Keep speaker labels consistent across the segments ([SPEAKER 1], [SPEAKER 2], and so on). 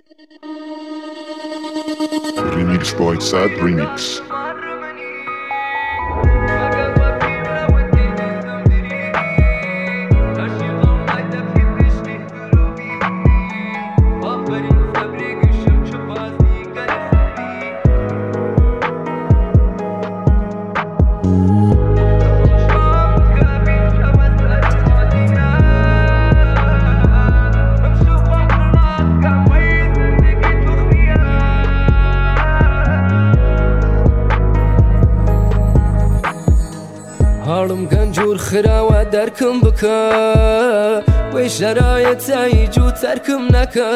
[SPEAKER 1] Remix by Sad Remix.
[SPEAKER 2] هارم گنجور خراوە دەرکم بکە وەی شەرایەتایی و تەرکم نەکە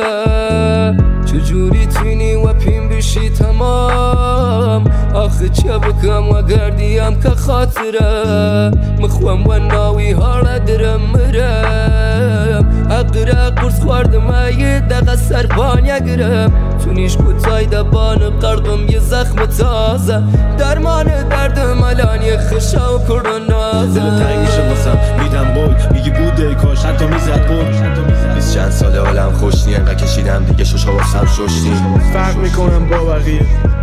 [SPEAKER 2] چجوری توینی وە پیم بشی تەمام ئاخە چێ بکەم وە گەردیام کە خاترە مخوەم وە ناوی هاڵە درم مرم ئەقرە قورس خواردمە یە دەقە سەربانیەگرم تونیش کوتای دەبانە قەڵبم یە زەخمە تازە دەرمانە دەردم ئەلان یە خشە و کوڕە نازە
[SPEAKER 3] دل تنگ میشه واسم میدم قول میگی بوده کاش حتی میزد بول 20 چند ساله حالم خوش نی انقدر کشیدم دیگه شوشا واسم ششتی
[SPEAKER 4] فرق میکنم با بقیه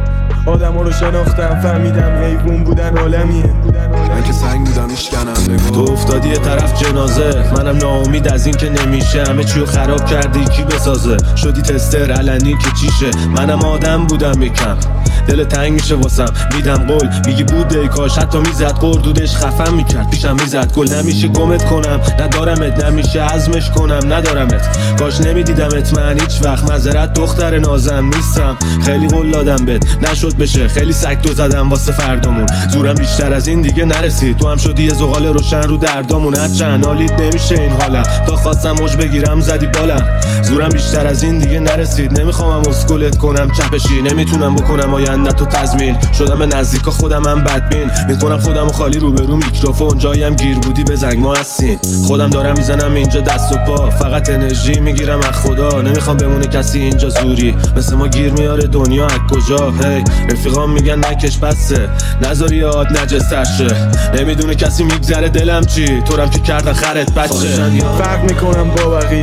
[SPEAKER 4] آدم رو شناختم فهمیدم حیوون بودن عالمیه
[SPEAKER 5] من که سنگ بودم میشکنم نگاه
[SPEAKER 3] تو افتادی یه طرف جنازه منم ناامید از این که نمیشه همه چیو خراب کردی کی بسازه شدی تستر علنی که چیشه منم آدم بودم یکم دل تنگ میشه واسم میدم قول میگی بوده کاش حتی میزد قردودش خفم میکرد پیشم میزد گل نمیشه گمت کنم ندارمت نمیشه عزمش کنم ندارمت کاش نمیدیدمت من هیچ وقت معذرت دختر نازم نیستم خیلی قول دادم بهت نشد بشه خیلی سکتو زدم واسه فردامون زورم بیشتر از این دیگه نرسید تو هم شدی یه زغال روشن رو دردامون هرچند حالیت نمیشه این حالم تا خواستم موج بگیرم زدی بالم زورم بیشتر از این دیگه نرسید نمیخوام اسکلت کنم چپشی نمیتونم بکنم آینده تو تضمین شدم به نزدیکا خودمم بدبین میکنم خودمو خالی روبرو میکروفون جایم گیر بودی به زنگ ما هستین خودم دارم میزنم اینجا دست و پا فقط انرژی میگیرم از خدا نمیخوام بمونه کسی اینجا زوری مثل ما گیر میاره دنیا از کجا هی رفیقام میگن نکش بسه نذاری یاد نجستر شه نمیدونه کسی میگذره دلم چی تورم که کردن خرت بچه
[SPEAKER 4] فرق میکنم با بقیه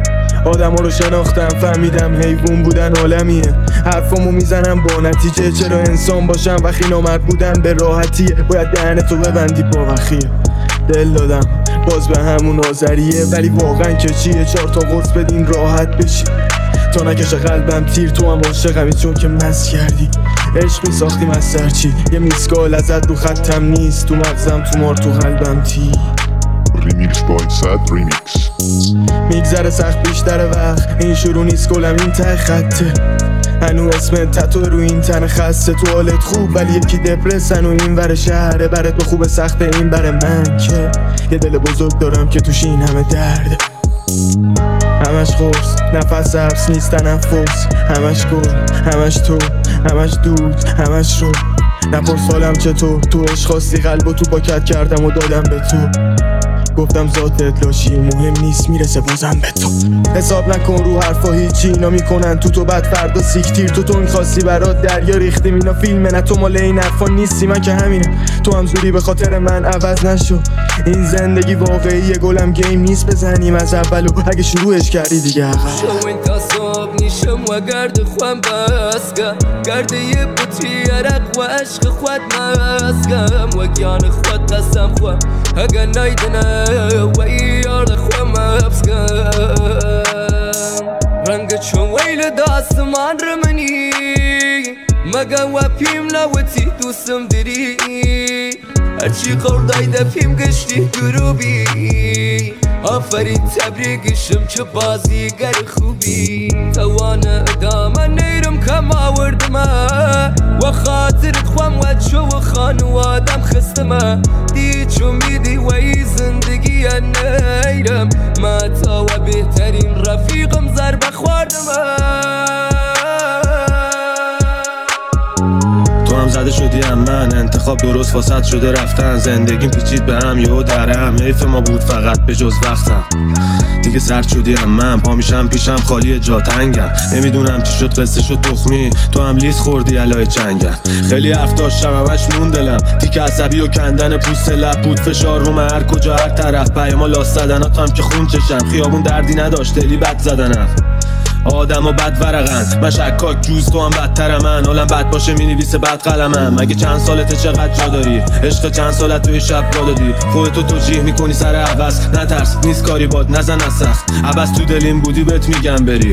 [SPEAKER 4] آدم رو شناختم فهمیدم حیوون بودن عالمیه حرفامو میزنم با نتیجه چرا انسان باشم وقتی نامرد بودن به راحتیه باید دهنتو ببندی با وخیه دل دادم باز به همون آذریه ولی واقعا که چیه 4 تا قرص بدین راحت بشی تا نکشه قلبم تیر تو هم عاشقمی چون که مست کردی عشق میساختیم از سرچی یه میسکال ازت رو خطم نیست تو مغزم تو مار تو قلبم تی
[SPEAKER 1] Remix by Sad Remix.
[SPEAKER 4] میگذره سخت بیشتر وقت این شروع نیست گلم این ته خطه هنو اسم تتو رو این تن خسته تو حالت خوب ولی یکی دپرسن و این ور شهره برات خوب سخته این بر من که یه دل بزرگ دارم که توش این همه درده همش قرص نفس حبس نیست تنفس همش گل همش تو همش دود همش رو نپرس حالم چطور تو عشق خواستی قلبو تو پاکت کردم و دادم به تو گفتم ذاتت لاشی مهم نیست میرسه بازم به تو حساب نکن رو حرفا هیچی اینا میکنن تو بعد فردا سیکتیر تو میخواستی برات دریا ریختیم اینا فیلمه نه تو مال این حرفا نیستی من که همینه تو هم زوری به خاطر من عوض نشو این زندگی واقعیه گلم گیم نیست بزنیم از اولو اگه شروعش کردی دیگه عقب
[SPEAKER 2] شو انتصاب نیشم و گرد خوام بسکم گرد یه بطری عرق و عشق خود مسکم و گیان خود قسم خوام اگه نایدنه و یار خوام ابسکم رنگ چون ویل داستمان رمنی مگه و پیم لوتی دوستم دری هرچی قردای دفیم گشتی گروبی آفرین تبریکشم چه بازیگر خوبی توانه ادامه نیرم کم آوردمه و خاطرت خوام و چو و خانوادم خستمه دی چو میدی و ای زندگی نیرم ما تا و بهترین رفیقم ضربه خواردمه
[SPEAKER 3] زده شدی هم من انتخاب درست واسط شده رفتن زندگیم پیچید به هم یهو درم حیف ما بود فقط به جز وقتم دیگه سرد شدی هم من پا میشم پیشم خالی جا تنگم نمیدونم چی شد قصه شد تخمی تو هم لیز خوردی علای چنگم خیلی حرف داشتم همش مون دلم تیک عصبی و کندن پوست لب بود فشار رو هر کجا هر طرف پیاما لاس زدنات هم که خون چشم خیابون دردی نداشت دلی بد زدنم آدم و بد ورقن، من شکاک جوز تو هم بدتر من. حالم بد باشه مینویسه بد قلمم. مگه چند سالته چقدر جا داری؟ عشق چند سالت توی شب را دادی؟ خودتو توجیه میکنی سر عوض، نترس نیست کاری باد، نزن از سخت. عبس تو دلیم بودی بهت میگم بری،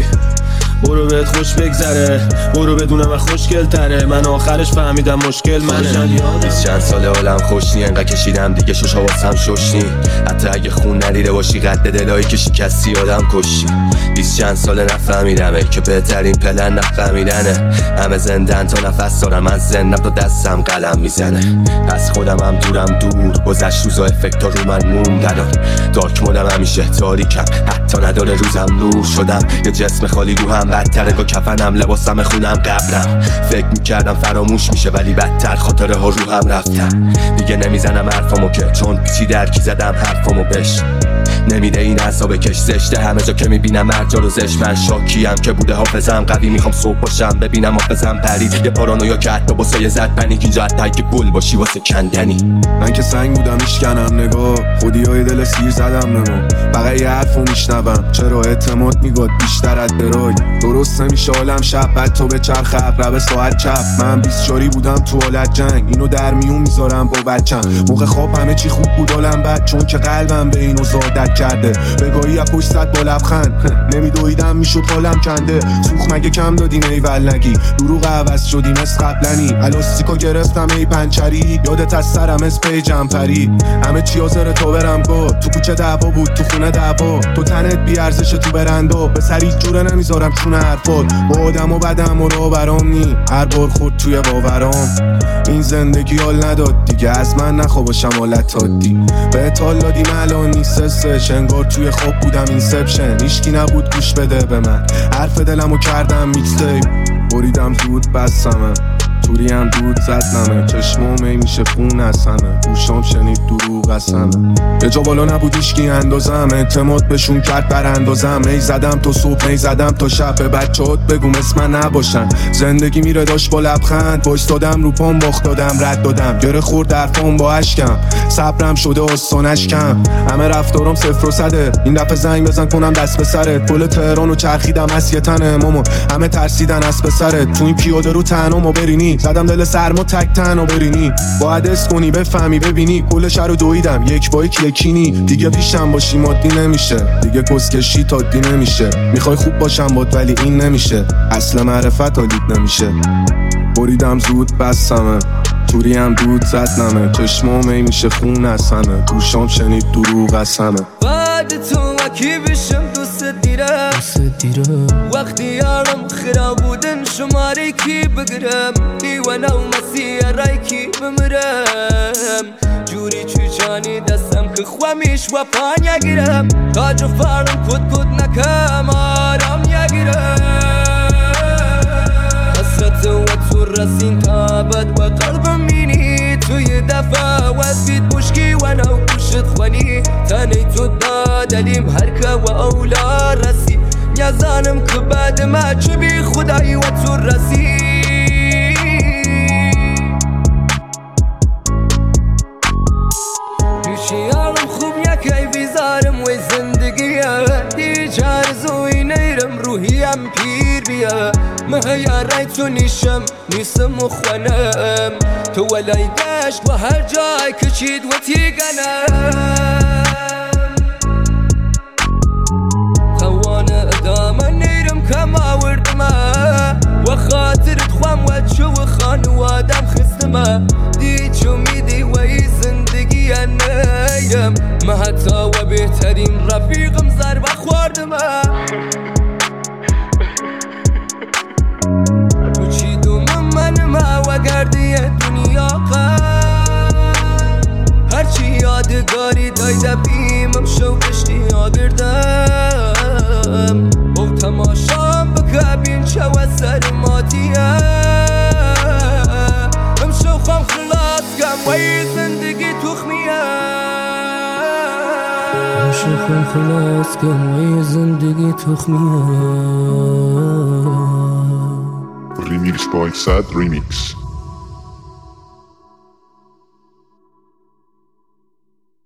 [SPEAKER 3] برو بهت خوش بگذره، برو بدونم من خوشگل تره. من آخرش فهمیدم مشکل منه.
[SPEAKER 6] 20 چند ساله حالم خوش نی، انقدر کشیدم دیگه شوشا واسم شش نی. حتی اگه خون ندیده باشی قد دلایی که شکستی آدم کشی. 20 چند ساله نفهمیدم ای که بهترین پلن نفهمیدنه. همه زندن تا نفس دارم از زندم تا دستم قلم میزنه. از خودم هم دورم دور، گذشت روزا افکتا رو من موندن. دارک مودم همیشه تاریکم، حتی نداره روزم نور شدم. یه جسم خالی رو هم بدتره، با کفنم لباسم خونم قبرم. فکر میکردم فراموش میشه ولی بدتر خاطره ها رو هم رفتم. دیگه نمیزنم حرفامو که چون پیچی درکی زدم حرفامو بش. نمیده این عصابه کش زشته، همه جا که میبینم مرجا رو زشت. من شاکیم که بوده حافظم قوی، میخوام صبح باشم ببینم حافظم پرید. یه پارانویا که حتی با سایه زد پنیک، اینجا حتی اگه گل باشی واسه کندنی.
[SPEAKER 5] من که سنگ بودم میشکنم نگاه، خودی های دل سیر زدم نمو. فقط یه حرفو میشنوم، چرا اعتماد میگاد بیشتر از درای. درست نمیشه عالم شب بعد تو به چرخ اقرب ساعت چپ. من 24 بودم تو حالت جنگ، اینو در میون میذارم با بچم. موقع خواب همه چی خوب بود حالم بد، چون که قلبم به اینو زادت کرده. بگاهی از پشت زد با لبخند، نمیدویدم میشد حالم کنده. سوخ مگه کم دادیم ایول نگی، دروغ عوض شدیم از قبلنی. الاستیکو گرفتم ای پنچری، یادت از سرم از پی جمپری. همه چی حاضر تو برم گو، تو کوچه دعوا بود تو خونه دعوا. تو تنت بی ارزش تو برندو، به سری جوره نمیذارم چون حرفات. با آدم و بدم و رو برام نی، هر بار خود توی باورام. این زندگی حال نداد دیگه، از من نخوا باشم حالت عادی. به حال دادیم الان نیستش، انگار توی خواب بودم اینسپشن. هیچکی نبود گوش بده به من، حرف دلمو کردم میکستیپ. بریدم زود بستمه، توری هم دود زد نمه. چشمام ای میشه خون از همه، گوشام شنید دروغ از همه. یه جا بالا نبود ایشکی اندازم، اعتماد بهشون کرد بر اندازم. ای زدم تا صبح ای زدم تا شب، به بچه‌هات بگو مثل من نباشن. زندگی میره داشت با لبخند، وایستادم رو پام باخت دادم رد دادم. گره خورد درفام با اشکم، صبرم شده آستانش کم. همه رفتارم 0 و 100، این دفعه زنگ بزن کنم دست به سرت. پل تهرانو چرخیدم از یه تنه ماما، همه ترسیدن از پسرت. تو این پیاده رو تنها برینی، زدم دل سرما تک تنها برینی. باید اس کنی بفهمی ببینی، کل شهر رو دویدم یک با یک یکینی. دیگه پیشم باشی مادی نمیشه، دیگه کسکشی تادی نمیشه. میخوای خوب باشم باد ولی این نمیشه، اصل معرفت حالید نمیشه. بریدم زود بستمه، توری هم دود زد نمه. چشمام ای میشه خون از همه، گوشام شنید دروغ از همه.
[SPEAKER 2] بعد تو وکی بشم دوست دیرم وقتی یارم خراب بودن شماره کی بگرم. دیوانه و مسیح رای کی بمرم، جوری چوچانی دستم که خوامیش و پان یگیرم. تاج و فارم کد نکم آرام یگیرم. حسرت و تو رسین تابد و قلبم مینی. توی دفعه و بید بشکی و نو کشت خوانی. تنی تو دادلیم هرکه و اولا رسی. نیازانم که بعد ما چه بی خدایی و تو رسی. پیشیارم خوب یکی بیزارم و زندگیه. هیچ عرضوی نیرم روحیم پیر بیا. مهیارای تو نیستم و خوانم. تو ولای دشت و هر جای کشید و تیگنم. توان ادامه نیرم کم آوردمه و خاطرت خوام و چو خانوادم خستمه. دی چو میدی و ای زندگی نیرم. ما حتی و بهترین رفیقم ضربه خوردمه. تو چی دوم منم و گردی دنیا قد. هرچی یادگاری دایده بیمم شو کشتی آگردم. با تماشام بکبین چه و سر ماتیم. امشو خوام خلاص کم و ای زندگی تخمیه. امشو خوام خلاص کم و ای زندگی تخمیه.
[SPEAKER 1] Remix by Sad Remix.